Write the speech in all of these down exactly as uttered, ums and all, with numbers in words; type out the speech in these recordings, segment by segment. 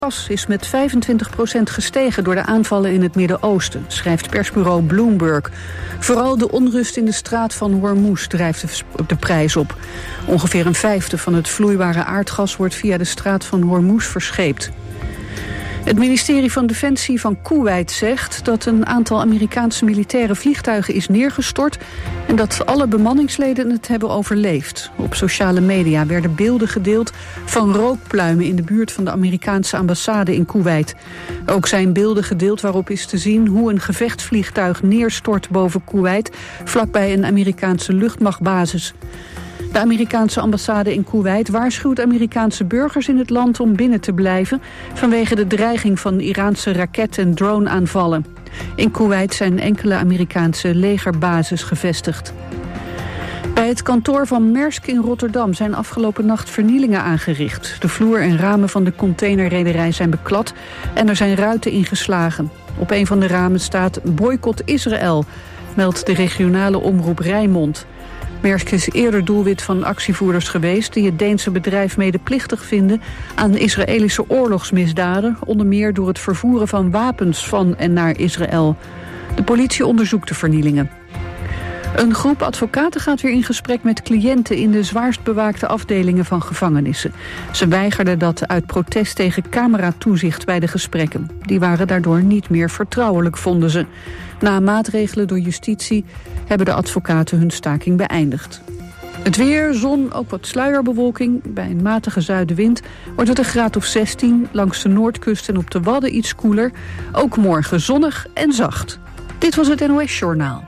gas is met vijfentwintig procent gestegen door de aanvallen in het Midden-Oosten, schrijft persbureau Bloomberg. Vooral de onrust in de straat van Hormuz drijft de prijs op. Ongeveer een vijfde van het vloeibare aardgas wordt via de straat van Hormuz verscheept. Het ministerie van Defensie van Koeweit zegt dat een aantal Amerikaanse militaire vliegtuigen is neergestort en dat alle bemanningsleden het hebben overleefd. Op sociale media werden beelden gedeeld van rookpluimen in de buurt van de Amerikaanse ambassade in Koeweit. Ook zijn beelden gedeeld waarop is te zien hoe een gevechtsvliegtuig neerstort boven Koeweit, vlakbij een Amerikaanse luchtmachtbasis. De Amerikaanse ambassade in Koeweit waarschuwt Amerikaanse burgers in het land om binnen te blijven vanwege de dreiging van Iraanse raket- en drone-aanvallen. In Koeweit zijn enkele Amerikaanse legerbases gevestigd. Bij het kantoor van Maersk in Rotterdam zijn afgelopen nacht vernielingen aangericht. De vloer en ramen van de containerrederij zijn beklad en er zijn ruiten ingeslagen. Op een van de ramen staat Boycott Israël, meldt de regionale omroep Rijnmond. Maersk is eerder doelwit van actievoerders geweest die het Deense bedrijf medeplichtig vinden aan Israëlische oorlogsmisdaden, onder meer door het vervoeren van wapens van en naar Israël. De politie onderzoekt de vernielingen. Een groep advocaten gaat weer in gesprek met cliënten in de zwaarst bewaakte afdelingen van gevangenissen. Ze weigerden dat uit protest tegen cameratoezicht bij de gesprekken. Die waren daardoor niet meer vertrouwelijk, vonden ze. Na maatregelen door justitie hebben de advocaten hun staking beëindigd. Het weer, zon, ook wat sluierbewolking. Bij een matige zuidenwind wordt het een graad of zestien. Langs de noordkust en op de Wadden iets koeler. Ook morgen zonnig en zacht. Dit was het N O S-journaal.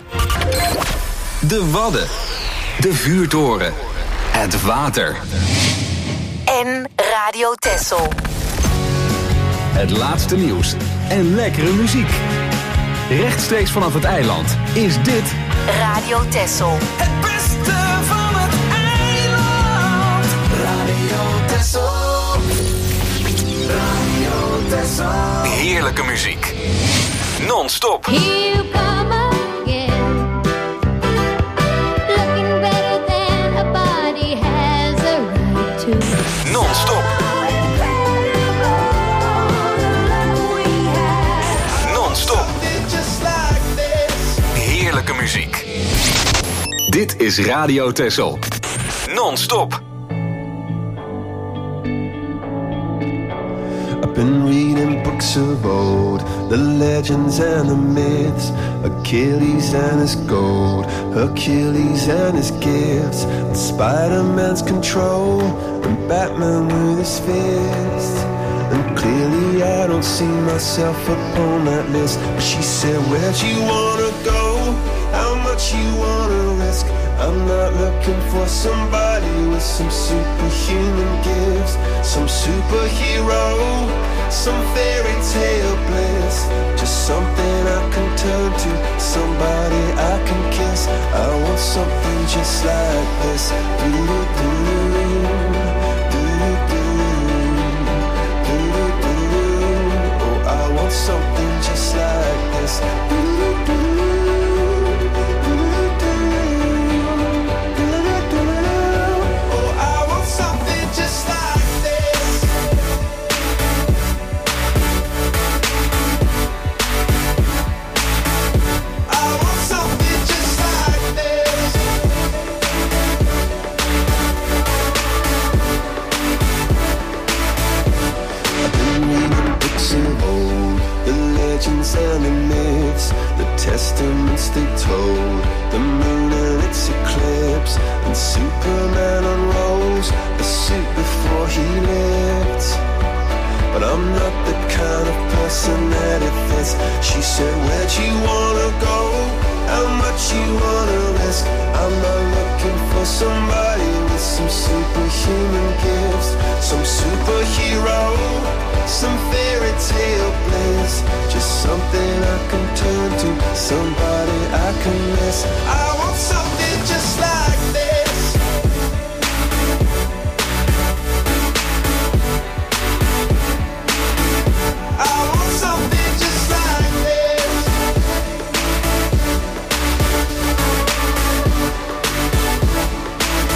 De Wadden. De vuurtoren. Het water. En Radio Texel. Het laatste nieuws en lekkere muziek. Rechtstreeks vanaf het eiland is dit Radio Texel. Het beste van het eiland. Radio Texel. Radio Texel. heerlijke muziek. Non-stop. Here come again. Looking better than a body has a right to. Non-stop. Non-stop. Heerlijke muziek. Dit is Radio Texel. Non-stop. I've been reading books of old, the legends and the myths, Achilles and his gold, Hercules and his gifts, and Spider-Man's control, and Batman with his fist. And clearly I don't see myself upon that list. But she said, where'd you wanna go? How much you wanna risk? I'm not looking for somebody with some superhuman gifts, some superhero, some fairy tale bliss. Just something I can turn to, somebody I can kiss. I want something just like this. Do-do-do-do, do-do-do, do-do-do. Oh, I want something just like this. Do-do-do. And the myths, the testaments they told, the moon and its eclipse, and Superman unrolls the suit before he lived. But I'm not the kind of person that it fits. She said, where'd you wanna go? How much you wanna risk? I'm not looking for somebody with some superhuman gifts, some superhero, some fairy tale bliss. Just something I can turn to, somebody I can miss. I want something just like this. I want something just like this.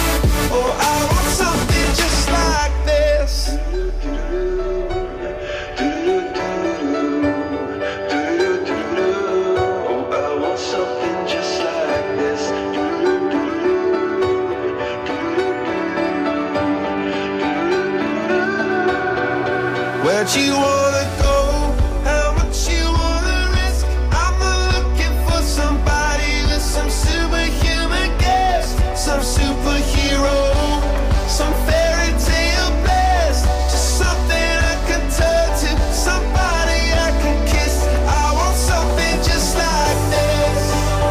Oh, I want something just like this. Where'd you wanna go? How much you wanna risk? I'm not looking for somebody with some superhuman gifts, some superhero, some fairy tale blast, just something I can turn to, somebody I can kiss. I want something just like this.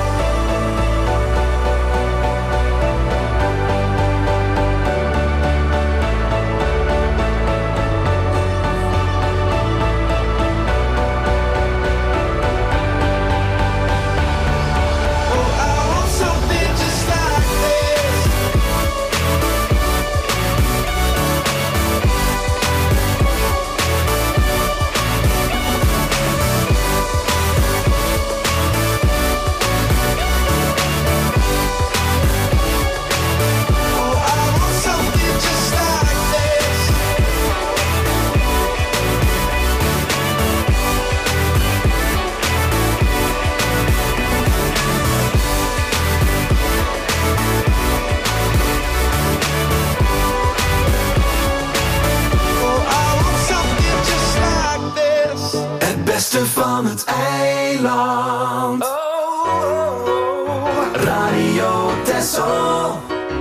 Oh, I want something just like this. Oh, I want something just like this. Oh, I want something just like this. Het beste van het eiland. Radio Texel.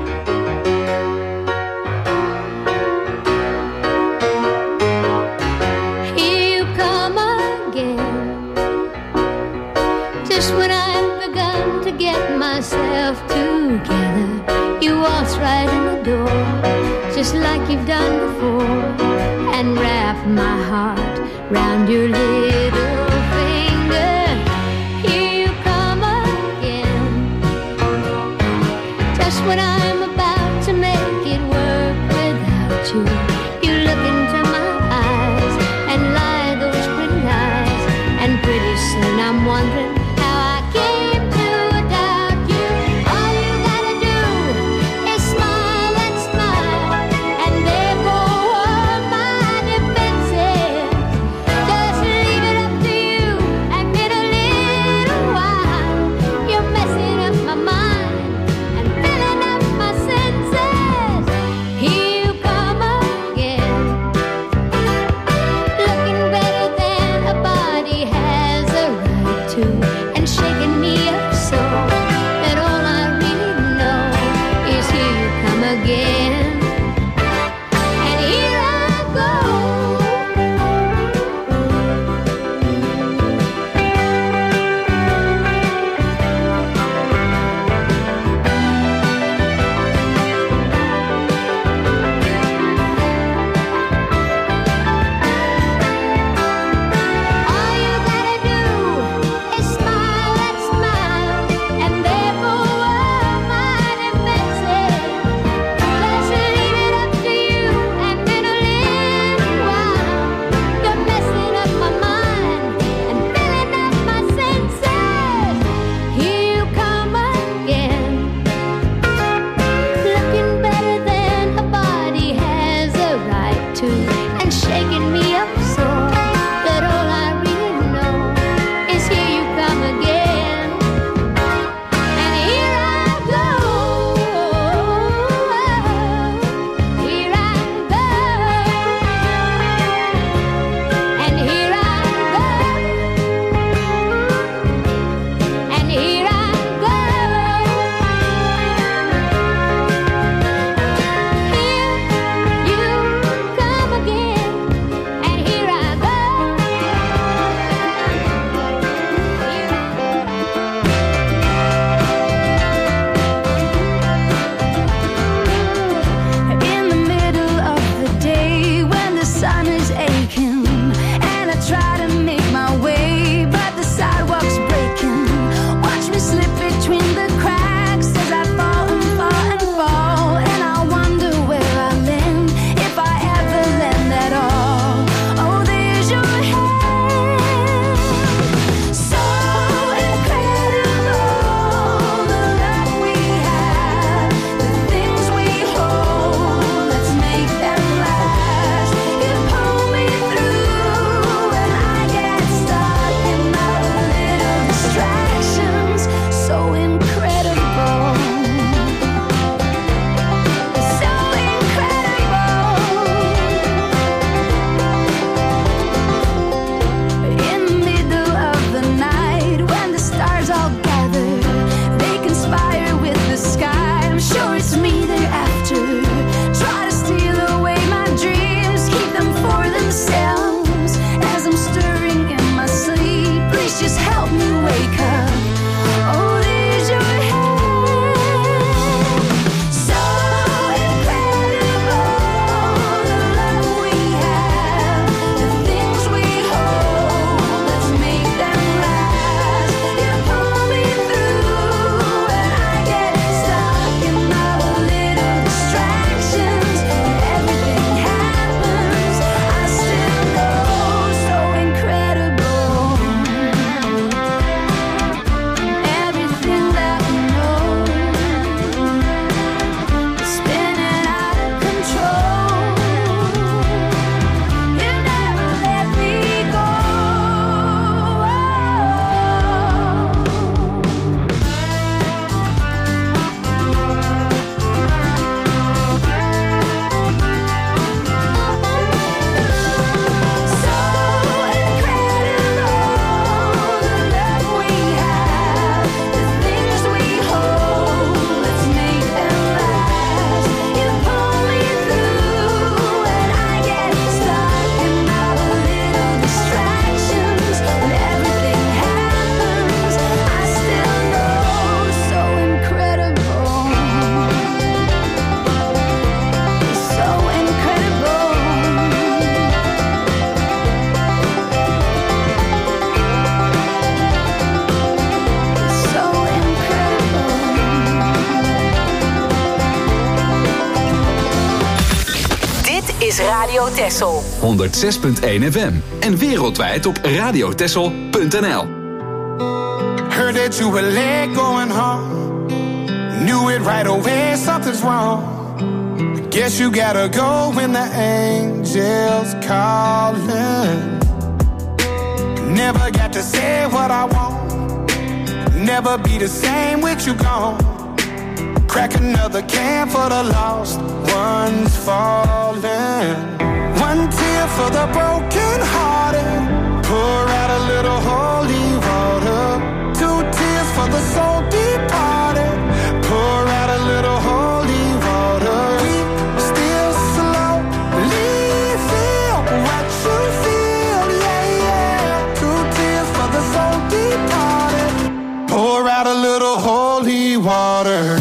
Here you come again. Just when I've begun to get myself together, you waltz right in the door, just like you've done before, and wrap my heart round your little finger. Here you come again. Just when I'm about to make it work without you, you look into my eyes and lie those pretty lies, and pretty soon I'm wondering how I came to doubt you. All you gotta do is smile and smile, and there go all my defenses. Just leave it is Radio Texel. honderdzes punt één F M en wereldwijd op radio texel punt n l. Heard that you were late going home. Knew it right away, something's wrong. Guess you gotta go when the angels calling. Never got to say what I want. Never be the same with you gone. Crack another can for the lost ones falling. One tear for the broken hearted. Pour out a little holy water. Two tears for the soul departed. Pour out a little holy water. We still slowly feel what you feel, yeah, yeah. Two tears for the soul departed. Pour out a little holy water.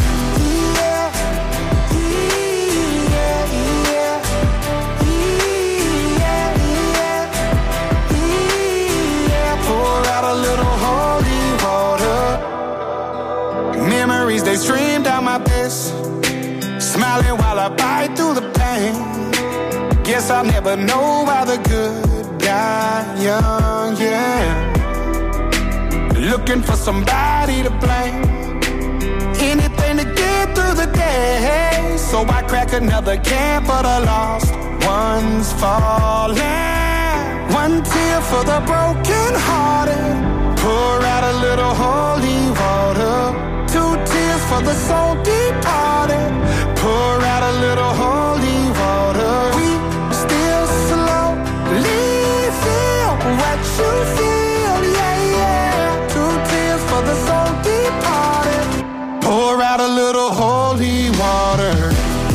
They stream down my face, smiling while I bite through the pain. Guess I'll never know why the good die young, yeah. Looking for somebody to blame, anything to get through the day. So I crack another can for the lost ones falling. One tear for the broken hearted. Pour out a little holy water. Two tears for the soul departed. Pour out a little holy water. We still slowly feel what you feel, yeah, yeah. Two tears for the soul departed. Pour out a little holy water.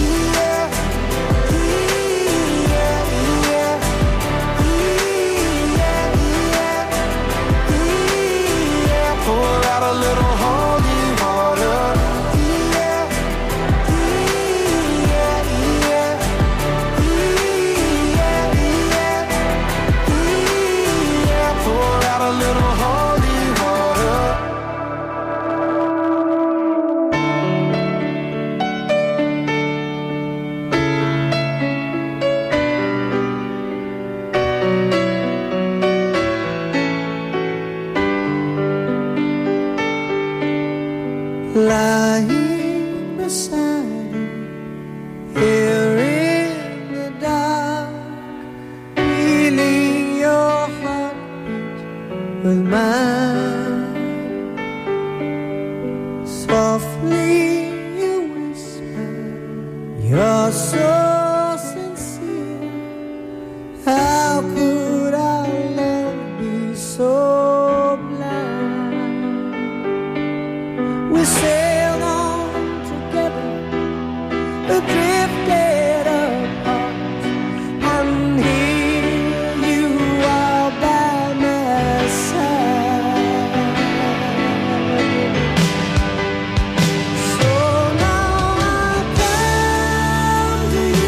Pour out a little holy water. Yeah, yeah, yeah, yeah, yeah, yeah. Pour out a little holy water. Lying beside you, here in the dark, feeling your heartbeat with mine. Softly you whisper, you're so sincere. How could our love be so blind? We sailed on together, drifted apart, and here you are by my side. So now I come to you.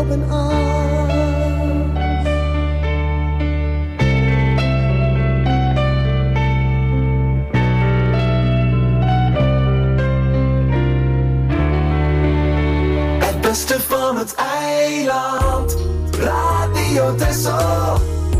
open arms. Het beste van het eiland, Radio Texel.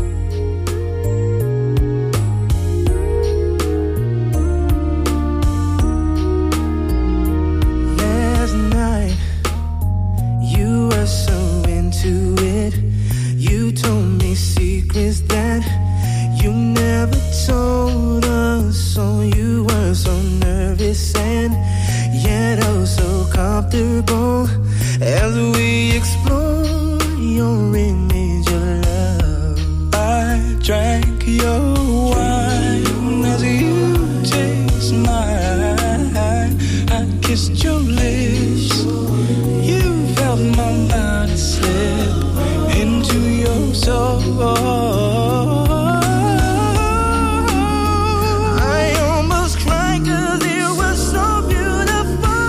Last night, you were so into it. You told me secrets that you never told us. So you were so nervous and yet oh so comfortable as we explore your image of love. I drank your wine as you taste mine. I kissed your lips. You felt my body slip into your soul. I almost cried 'cause it was so beautiful.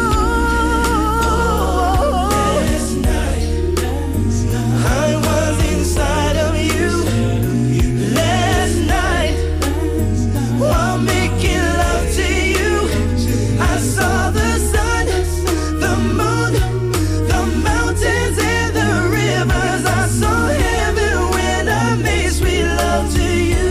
Last night, I was inside of you. Last night, while making love to you, I saw the sun, the moon, the mountains and the rivers. I saw heaven when I made sweet love to you.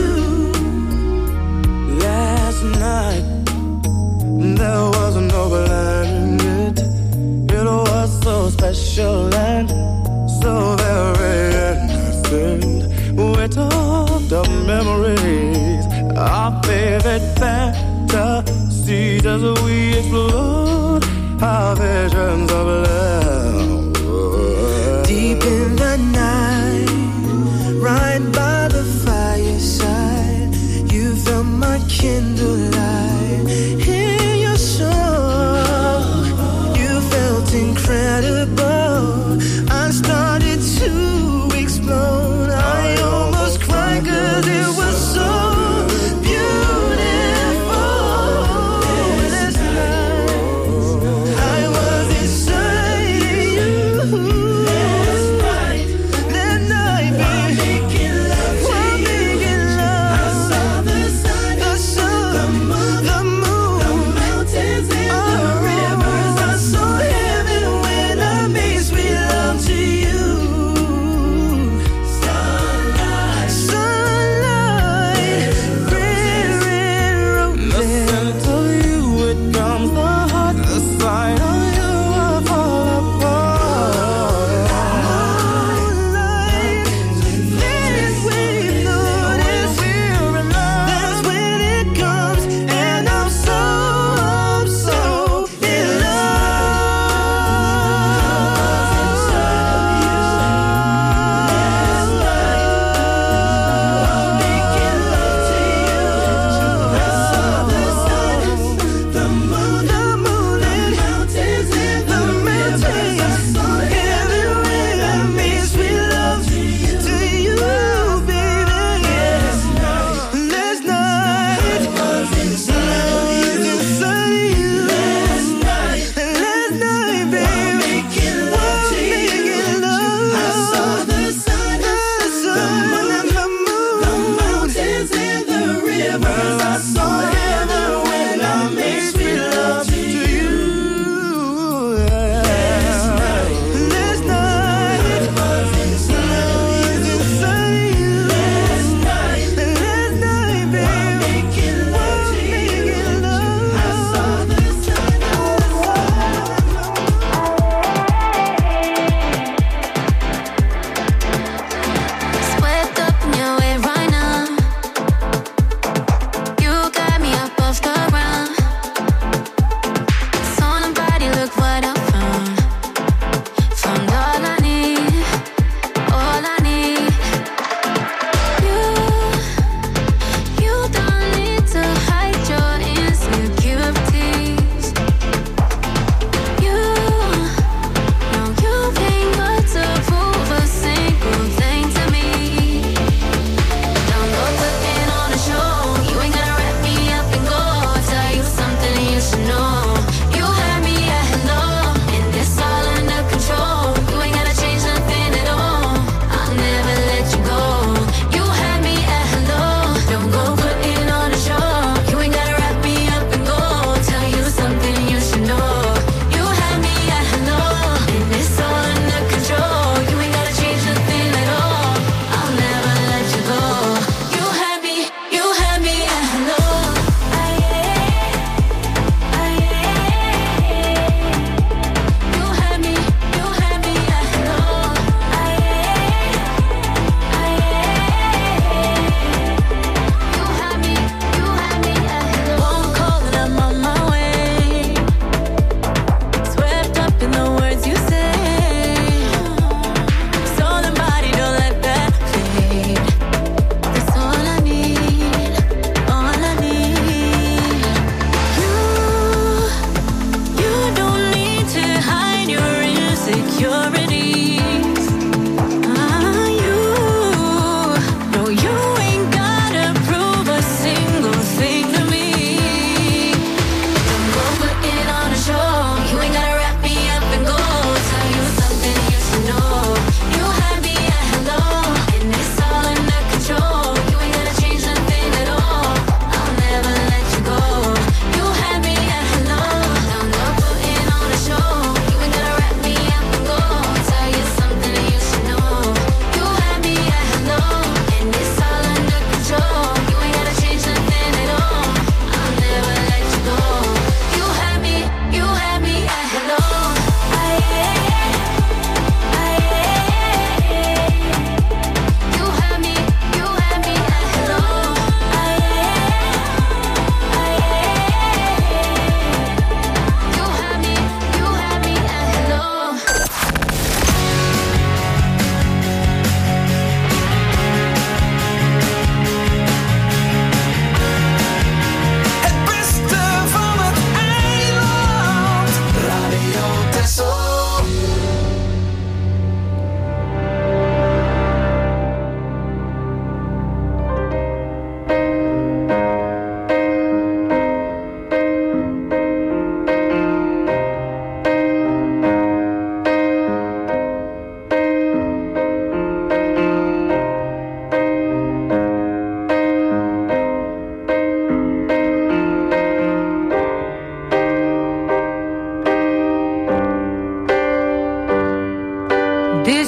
Last night, there was no blind. It was so special and so very innocent. We talked of memories, our favorite fantasies as we explored our visions of love. Deep in the night, right by the fireside, you felt my candlelight in your soul. You felt incredible. I started to explode. I almost cried 'cause it was so beautiful. Last night, I was inside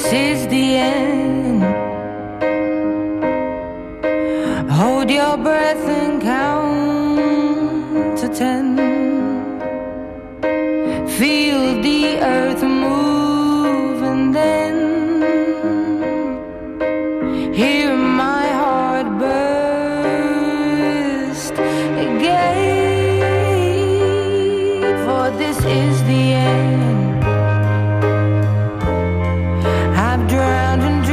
this is the end. Hold your breath and count to ten. Feel the earth move and then hear my heart burst again. For this is the end. I've drowned and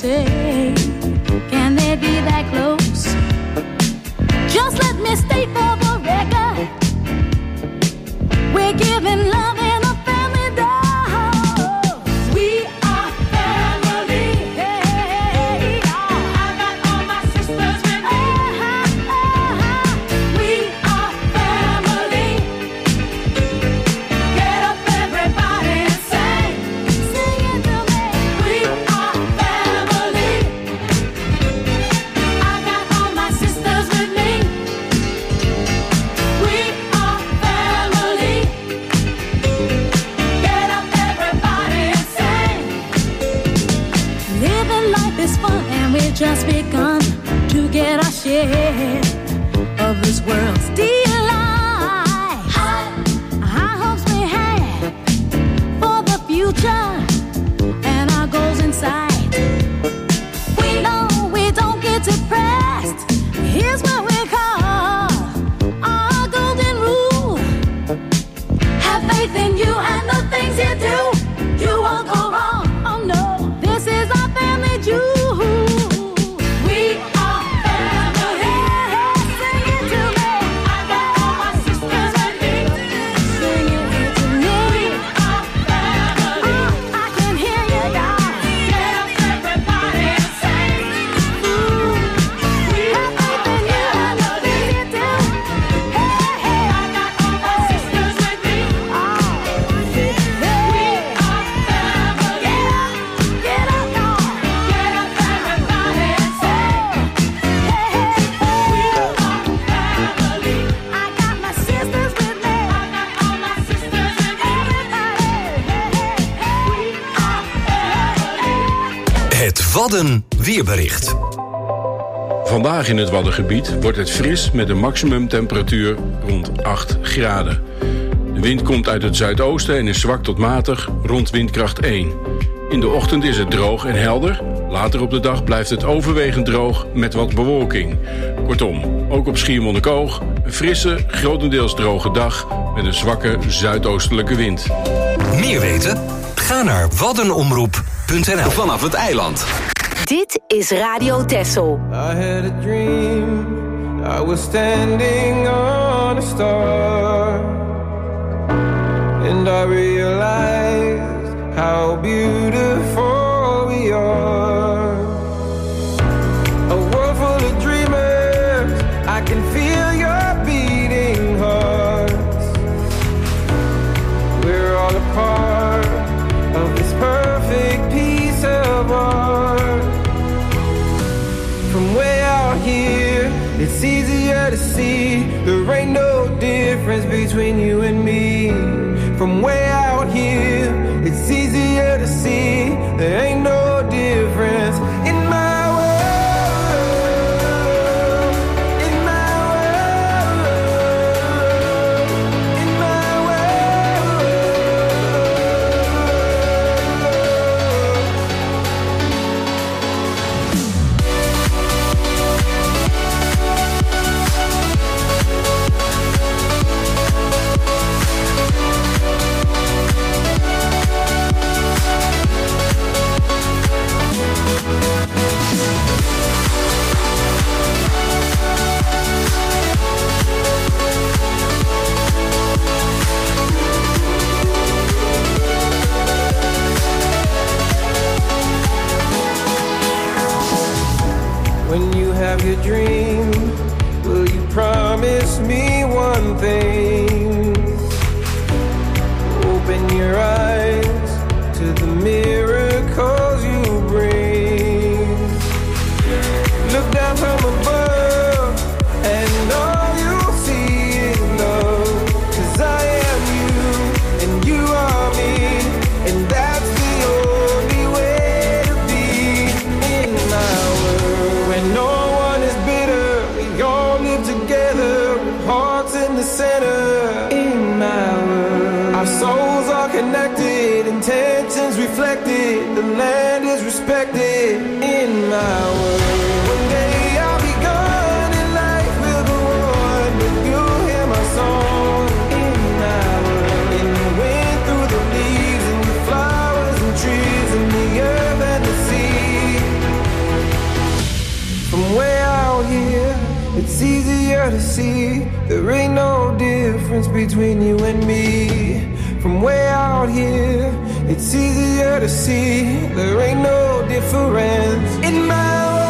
say, can they be that close? Just let me state for the record, we're giving love in a family dose. We are family. Hey, I got all my sisters with me. Uh-huh, uh-huh. We are family. Get up, everybody, and sing. Sing it to me. We are family. I got all my sisters with me. We are family. Get up, everybody, and sing. Living life is fun, and we've just begun to get our share of this world's delight. High, high hopes we have for the future and our goals in sight. We know we don't get depressed. Here's what we call our golden rule. Have faith in you and the things you do. You won't go wrong. Oh no, this is our family jewel. We are family. Sing it to me. I got all my sisters with me. Sing it to me. We are family. Oh, I can hear you, y'all. Get up, everybody, and sing. Ooh, we have faith in you and the things you do. Hey, hey, I got all my sisters with me. Oh, we are family. Get up, get up, y'all. Get up, everybody, and sing. Hey, hey, we are family. I got my sisters with me. I got all my sisters with me. Everybody, hey, hey, we are family. Het Wadden weerbericht. Vandaag in het Waddengebied wordt het fris met een maximumtemperatuur rond acht graden. De wind komt uit het zuidoosten en is zwak tot matig rond windkracht één. In de ochtend is het droog en helder. Later op de dag blijft het overwegend droog met wat bewolking. Kortom, ook op Schiermonnikoog een frisse, grotendeels droge dag met een zwakke zuidoostelijke wind. Meer weten? Ga naar waddenomroep punt n l. Vanaf het eiland. Dit is Radio Texel. I had a dream, I was standing on a star, and I realized how beautiful we are. A world full of dreamers, I can feel your beating hearts. We're all a part of this perfect piece of art. From way out here, it's easier to see there ain't no difference between you and me. From way out here, it's easier to see there ain't no difference in my world, in my world, in my world. When you have your dream, will you promise me one thing? Open your eyes to the miracles you bring. Look down from above and all you'll see is love. 'Cause I am you and you are me, and that's the only way to be in my world. When no one is bitter, we all live together with hearts in the center. between you and me. From way out here, it's easier to see there ain't no difference in my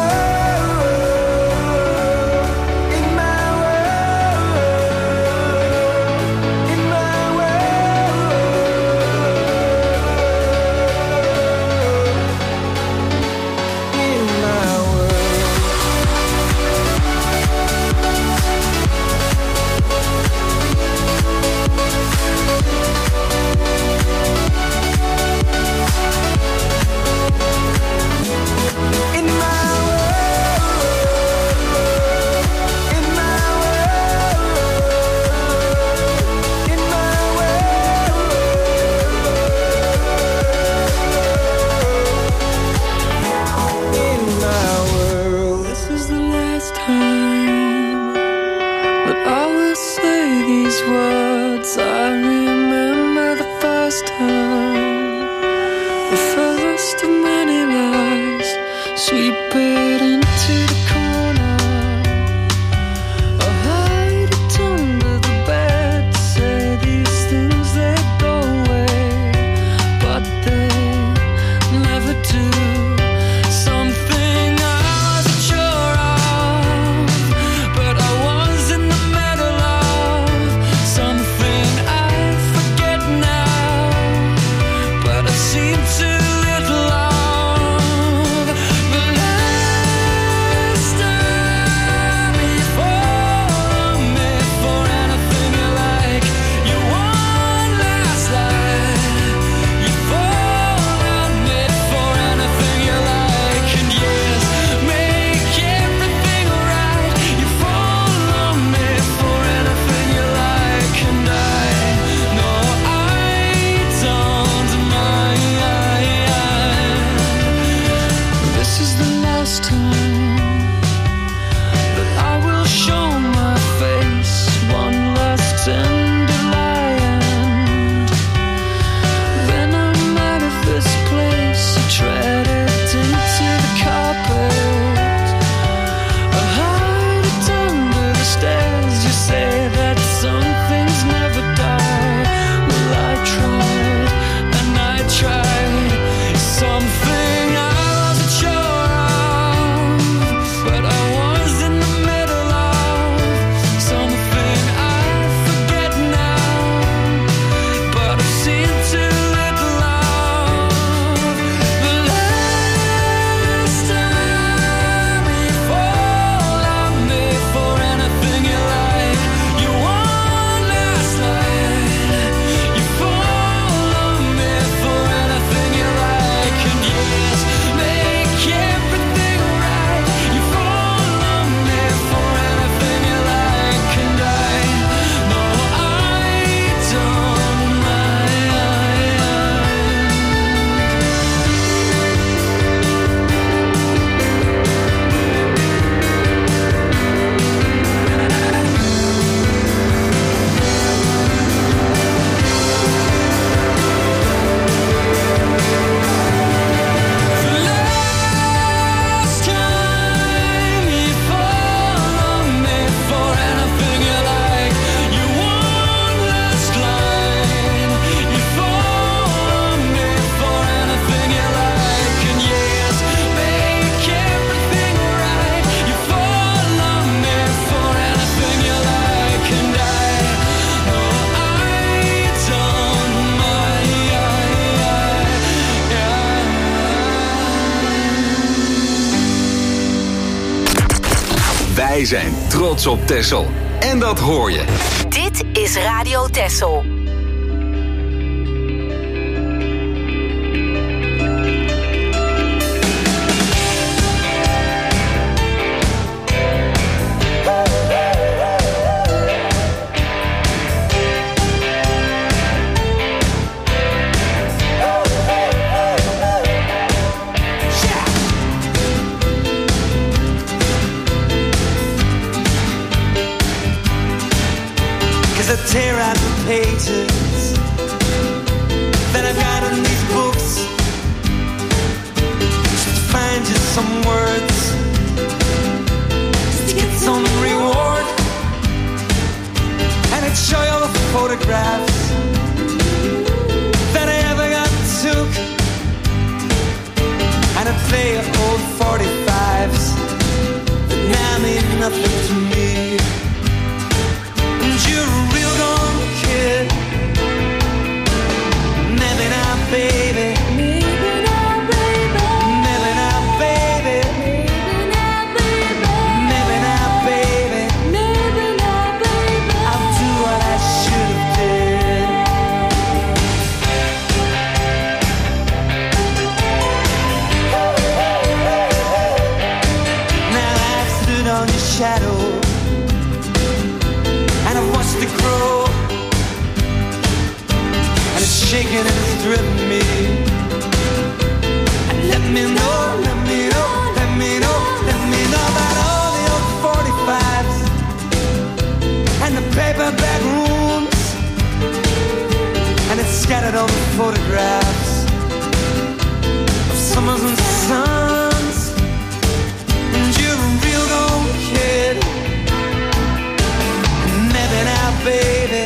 Wij zijn trots op Texel. En dat hoor je. Dit is Radio Texel. Tear out the pages that I've got in these books, just to find just some words, just to get some reward. And it I'd show you all the photographs that I ever got took, and I'd play your old forty-fives that now mean nothing to me. And you're a real gone kid. Maybe now, baby. Maybe now, baby. Maybe now, baby. Maybe now, baby. Maybe now, baby. Maybe now, baby. I'll do what I should have did. Now I've stood on your shadow and I've watched it grow. Shaking and it's driven me. And let me know, let me know, let me know, let me know about all the old forty-fives and the paperback rooms, and it's scattered all the photographs of summers and suns. And you're a real old kid. Maybe now, baby.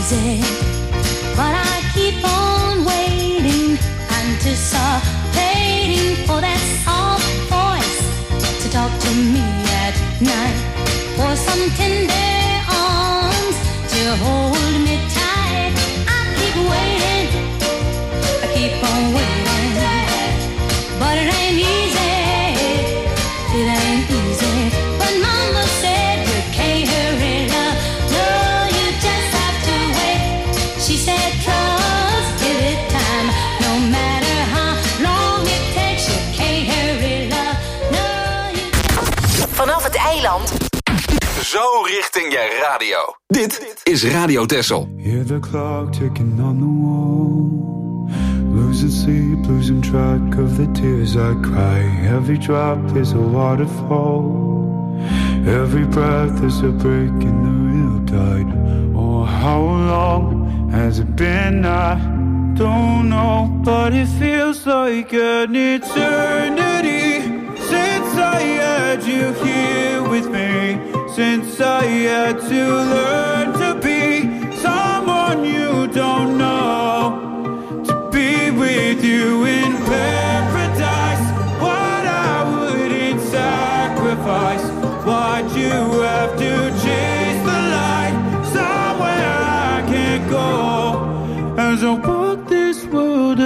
easy, but I keep on waiting, anticipating for that soft voice to talk to me at night, for some tender arms to hold me tight. I keep waiting, I keep on waiting, but it ain't easy, it ain't easy. But Mama said you can't hurry love, no, you just have to wait. She said trust, give it time, no matter how long it takes. You can't hurry love, no, you just... Vanaf het eiland, zo richting je radio. Dit is Radio Texel. Hear the clock ticking on the wall, losing sleep, losing track of the tears I cry. Every drop is a waterfall, every breath is a break in the real tide. Oh, how long has it been? I don't know, but it feels like an eternity since I had you here with me, since I had to learn to be someone you don't know, to be with you in paradise. What I wouldn't sacrifice, why'd you have to chase the light somewhere I can't go, as I walk this world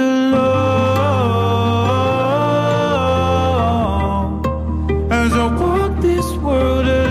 alone, as I walk this world alone.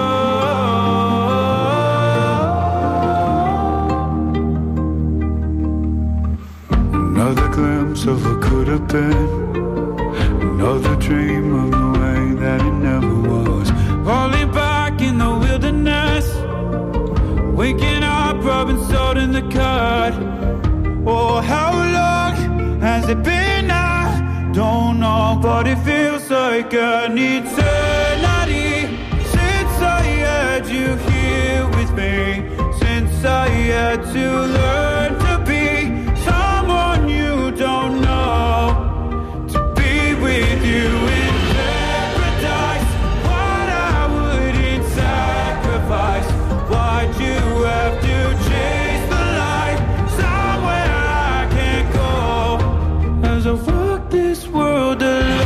Another glimpse of what could have been, another dream of the way that it never was. Falling back in the wilderness, waking up, rubbing salt in the cut. Oh, how long has it been? I don't know, but it feels like an eternity since I had you here with me, since I had to learn to be someone you don't know, to be with you in paradise. What I wouldn't sacrifice, why'd you have to chase the light somewhere I can't go, as I walk this world alone,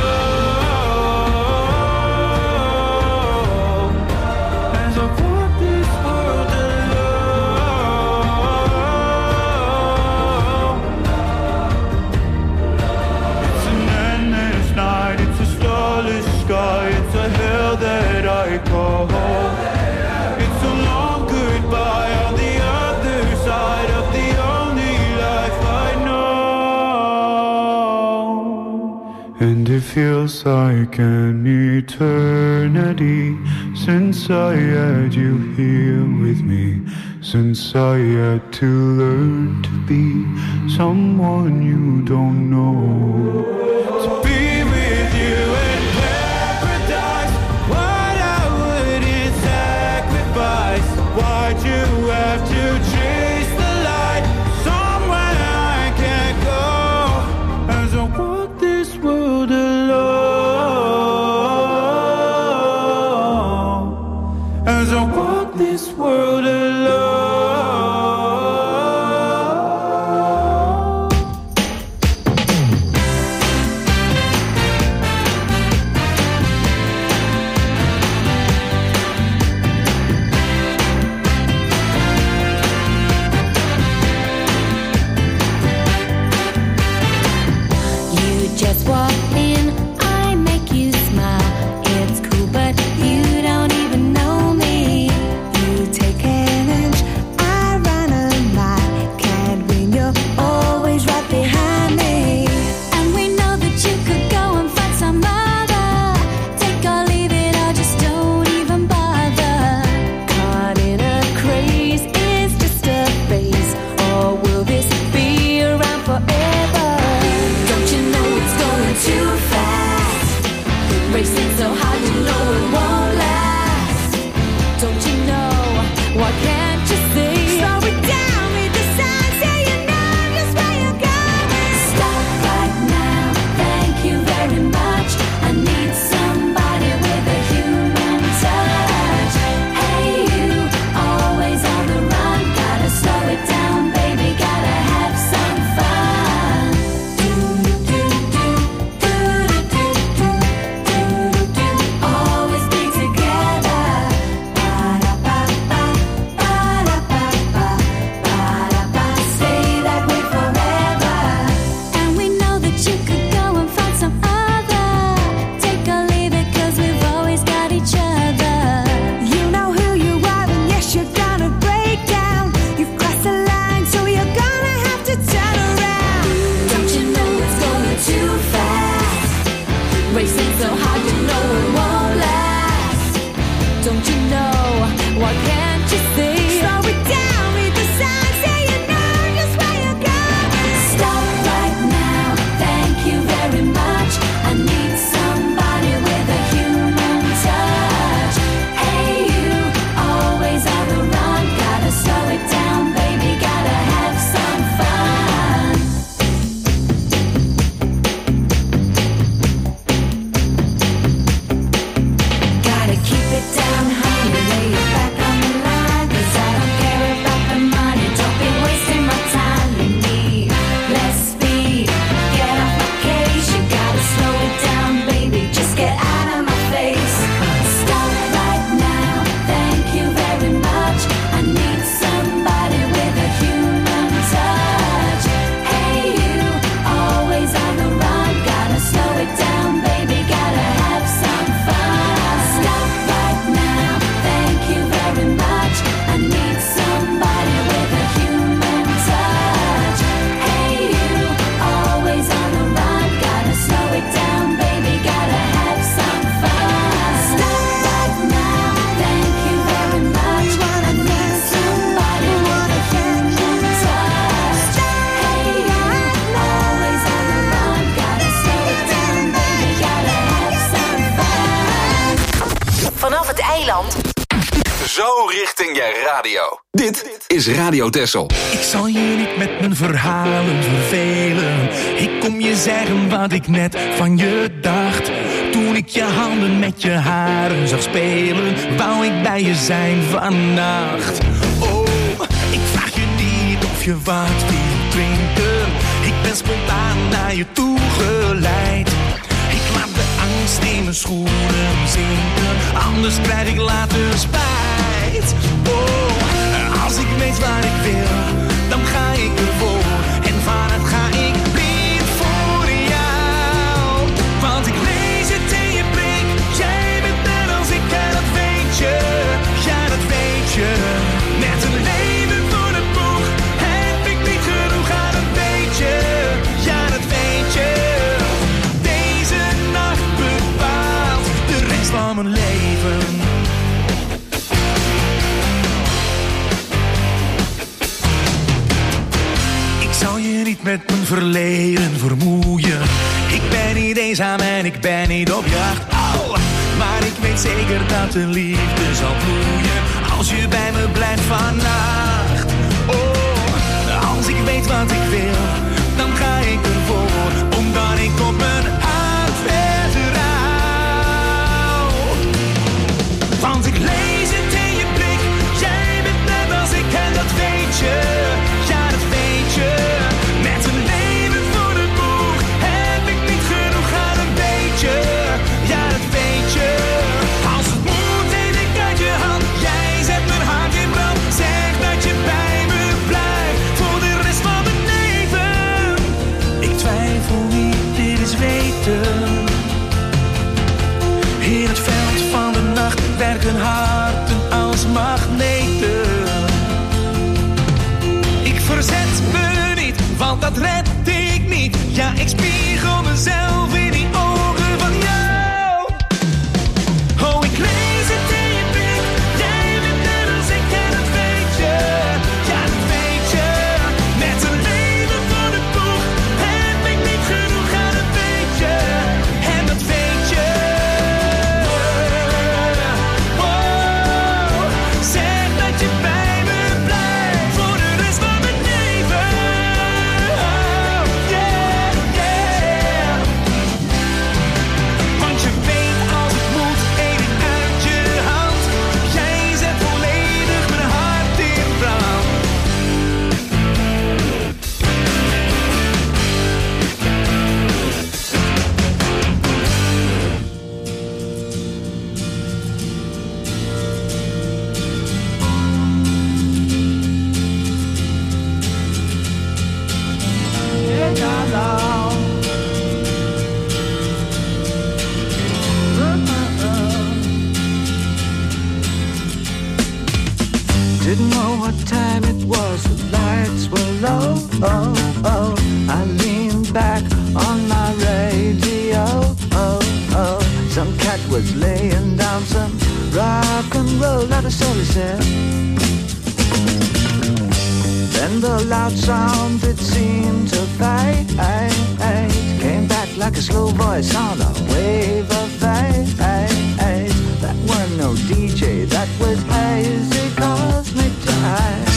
as I walk this world alone. It's an endless night, it's a starless sky, it's a hell that I call home. It's a long goodbye on the other side of the only life I know. And it feels like an eternity since I had you here with me, since I had to learn to be someone you don't know, to be with you in paradise. What I wouldn't sacrifice, why'd you have to chase the light somewhere I can't go, as I walk this world alone, as I walk this world alone. You just walk in, I make you smile. It's cool, but you don't even know me. You take care richting je radio. Dit is Radio Texel. Ik zal je niet met mijn verhalen vervelen. Ik kom je zeggen wat ik net van je dacht. Toen ik je handen met je haren zag spelen, wou ik bij je zijn vannacht. Oh, ik vraag je niet of je wat wil drinken. Ik ben spontaan naar je toe geleid. Ik laat de angst in mijn schoenen zinken, anders krijg ik later spijt. Oh, als ik weet waar ik wil, dan ga ik ervoor. En vanuit ga ik blind voor jou. Want ik lees het in je blik, jij bent net als ik en dat weet je. Ja, dat weet je. Net een leven voor de boeg, heb ik niet genoeg aan, dat weet je. Ja, dat weet je. Deze nacht bepaalt de rest van mijn leven. Zal je niet met mijn verleden vermoeien. Ik ben niet eenzaam en ik ben niet op jacht. Oh, maar ik weet zeker dat de liefde zal bloeien als je bij me blijft vannacht. Oh, als ik weet wat ik wil, dan ga ik ervoor, omdat ik op mijn hart vertrouw. Want ik lees het in je blik, jij bent net als ik en dat weet je. Ja, dat weet je. Met een leven voor de boeg heb ik niet genoeg aan, een beetje. Ja, dat weet je. Als het moet, neem ik uit je hand. Jij zet mijn hart in brand. Zeg dat je bij me blijft voor de rest van mijn leven. Ik twijfel niet, dit is weten. In het veld van de nacht werken harten als magneten. Ik verzet me niet, want dat red ik niet. Ja, ik spiegel mezelf in die ogen van jou. Oh, ik lees het in je blik, jij bent net als ik en dat weet je. Ja, dat weet je. Met een leven voor de boeg heb ik niet genoeg aan, dat weet je. En dat weet je. Oh, zeg dat je bij me blijft voor de rest van mijn leven. Oh, yeah, yeah. Want je weet als het moet, eet ik uit je hand. Jij zet volledig mijn hart in brand. Didn't know what time it was, the lights were low. Oh, oh, I leaned back on my radio. Oh, oh, some cat was laying down some rock and roll, not a soul he said. Then the loud sound it seemed to fade, came back like a slow voice on a wave of fate. That weren't no D J, that was hazy cosmic time.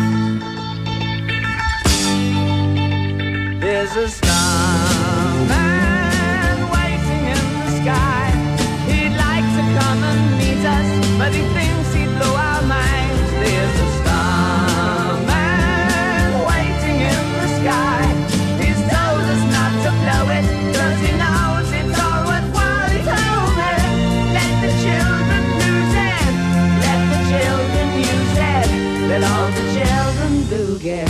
There's a starman waiting in the sky. He'd like to come and meet us, but he thinks he'd blow our minds. There's a starman waiting in the sky. He's told us not to blow it, 'cause he knows it's all worthwhile. He told me, let the children lose it, let the children use it, let all the children boogie.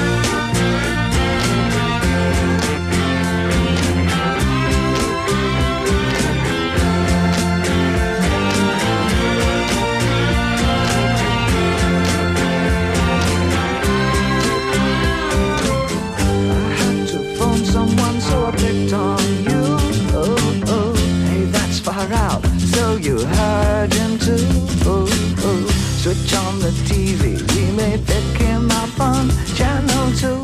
You heard him too. Oh, oh. Switch on the T V, we may pick him up on channel two.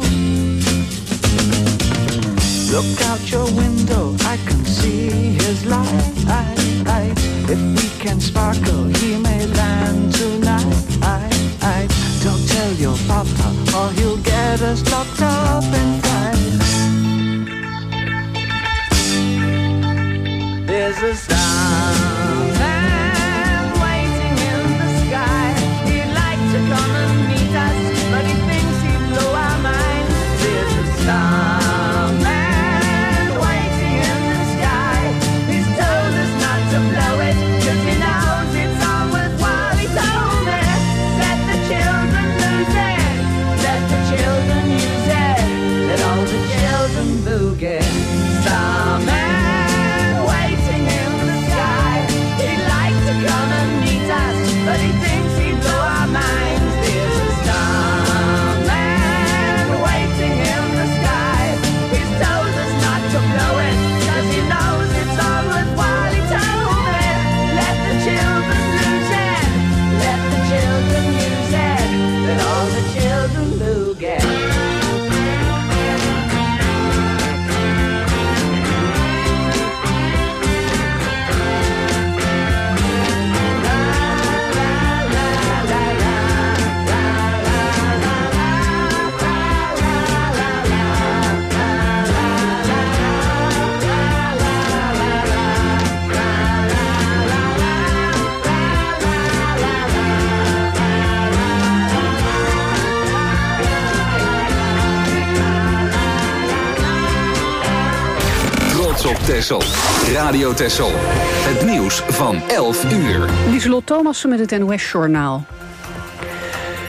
Look out your window, I can see his light. If we can sparkle, he may land tonight. Texel. Radio Texel. Het nieuws van elf uur. Lieselot Thomassen met het N O S-journaal.